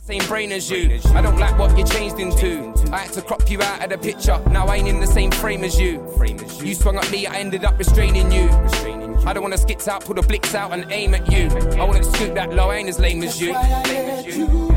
Same brain as you. I don't like what you changed into. I had to crop you out of the picture. Now I ain't in the same frame as you. You swung at me, I ended up restraining you. I don't wanna skits out, pull the blicks out and aim at you. I wouldn't scoot that low, I ain't as lame as you.